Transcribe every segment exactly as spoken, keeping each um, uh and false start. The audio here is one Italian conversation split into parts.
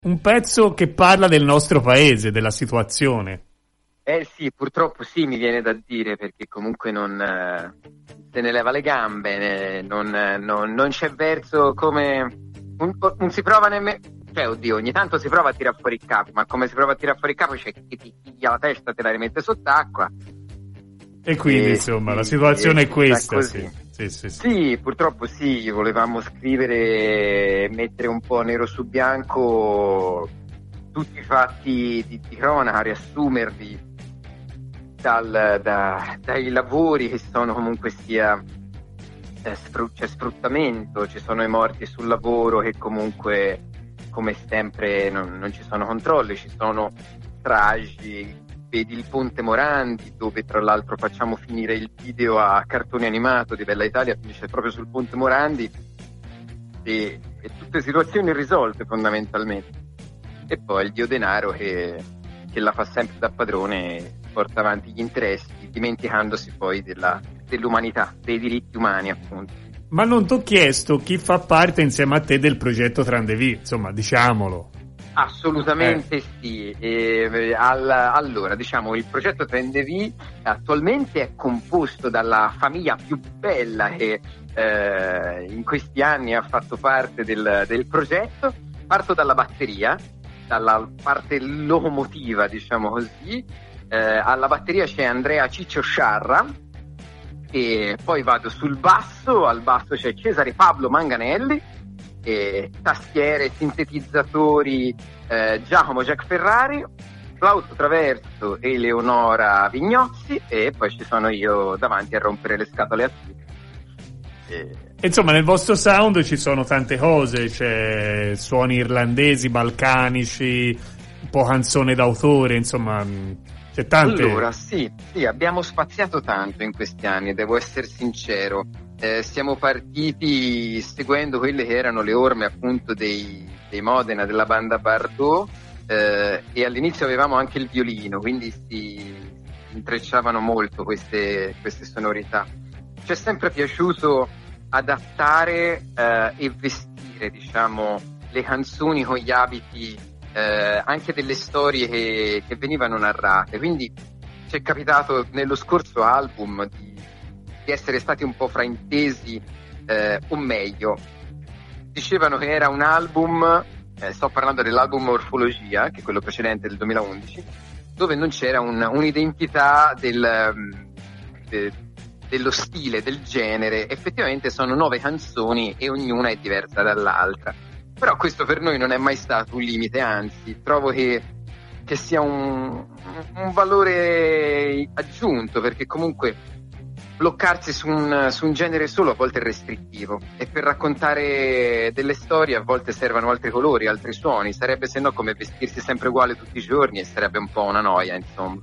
un pezzo che parla del nostro paese, della situazione. Eh sì, purtroppo sì, mi viene da dire, perché comunque non eh, se ne leva le gambe, eh, non, eh, non, non c'è verso come... Non, non si prova nemmeno... Cioè, oddio, ogni tanto si prova a tirare fuori il capo, ma come si prova a tirare fuori il capo c'è chi ti piglia la testa, te la rimette sott'acqua. E quindi, e, insomma, sì, la situazione e, è questa, così. sì. Sì, sì, sì. Sì, purtroppo sì, volevamo scrivere, mettere un po' nero su bianco tutti i fatti di, di cronaca, riassumerli dal, da, dai lavori che sono comunque sia eh, sfru- c'è sfruttamento, ci sono i morti sul lavoro che comunque come sempre non, non ci sono controlli, ci sono stragi. Vedi il Ponte Morandi, dove tra l'altro facciamo finire il video a cartone animato di Bella Italia, finisce proprio sul Ponte Morandi, e, e tutte situazioni irrisolte fondamentalmente. E poi il dio denaro che, che la fa sempre da padrone e porta avanti gli interessi, dimenticandosi poi della, dell'umanità, dei diritti umani appunto. Ma non t'ho chiesto chi fa parte insieme a te del progetto Trandevie, insomma, diciamolo. Assolutamente eh. sì. E, al, allora, diciamo, il progetto Trandevie attualmente è composto dalla famiglia più bella che eh, in questi anni ha fatto parte del, del progetto. Parto dalla batteria, dalla parte locomotiva, diciamo così. Eh, alla batteria c'è Andrea Ciccio Sciarra, e poi vado sul basso. Al basso c'è Cesare Pablo Manganelli, e tastiere, sintetizzatori eh, Giacomo Jack Ferrari, flauto traverso Eleonora Vignozzi, e poi ci sono io davanti a rompere le scatole a tutti. E... Insomma, nel vostro sound ci sono tante cose, c'è suoni irlandesi, balcanici, un po' canzone d'autore, insomma, c'è tante... Allora, sì, sì, abbiamo spaziato tanto in questi anni, devo essere sincero. Eh, siamo partiti seguendo quelle che erano le orme appunto dei, dei Modena, della banda Bardot, eh, e all'inizio avevamo anche il violino, quindi si intrecciavano molto queste, queste sonorità. Ci è sempre piaciuto adattare eh, e vestire, diciamo, le canzoni con gli abiti eh, anche delle storie che, che venivano narrate, quindi ci è capitato nello scorso album di di essere stati un po' fraintesi, eh, o meglio, dicevano che era un album, eh, sto parlando dell'album Morfologia, che è quello precedente del duemilaundici, dove non c'era un, un'identità del, de, dello stile, del genere. Effettivamente sono nove canzoni e ognuna è diversa dall'altra, però questo per noi non è mai stato un limite, anzi trovo che, che sia un, un valore aggiunto, perché comunque bloccarsi su un, su un genere solo a volte è restrittivo, e per raccontare delle storie a volte servono altri colori, altri suoni. Sarebbe se no come vestirsi sempre uguale tutti i giorni, e sarebbe un po' una noia, insomma.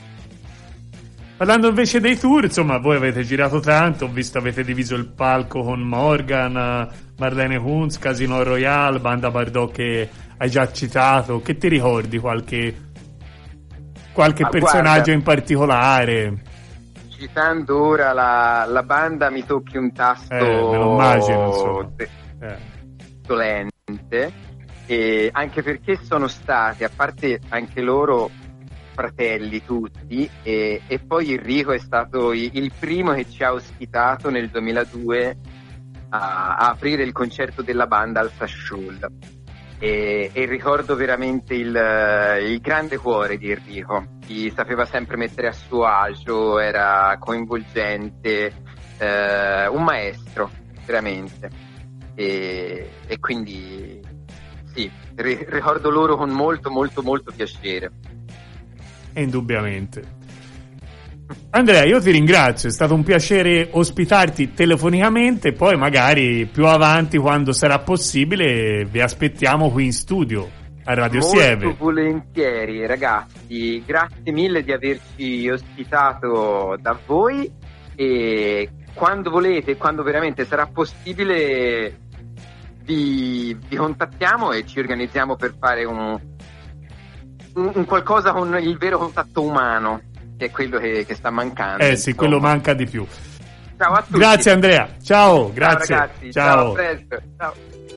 Parlando invece dei tour, insomma, voi avete girato tanto, ho visto avete diviso il palco con Morgan, Marlene Kunz, Casino Royale, banda Bardot che hai già citato. Che ti ricordi qualche qualche Ma personaggio guarda, in particolare? Citando ora la, la banda mi tocchi un tasto, eh, me lo immagino, insomma. Eh. dolente, e anche perché sono stati, a parte anche loro, fratelli tutti, e, e poi Enrico è stato il, il primo che ci ha ospitato nel duemiladue a, a aprire il concerto della banda al Fasciol. E, e ricordo veramente il, il grande cuore di Enrico, chi sapeva sempre mettere a suo agio, era coinvolgente, eh, un maestro veramente, e, e quindi sì, ri, ricordo loro con molto molto molto piacere. Indubbiamente. Andrea, io ti ringrazio, è stato un piacere ospitarti telefonicamente, poi magari più avanti, quando sarà possibile, vi aspettiamo qui in studio a Radio Molto Sieve. Molto volentieri, ragazzi, grazie mille di averci ospitato da voi, e quando volete, quando veramente sarà possibile, vi, vi contattiamo e ci organizziamo per fare un, un, un qualcosa con il vero contatto umano, che è quello che, che sta mancando. Eh sì, insomma. quello manca di più. Ciao a tutti. Grazie Andrea, ciao, grazie. Ciao ragazzi, ciao. ciao, a presto. Ciao.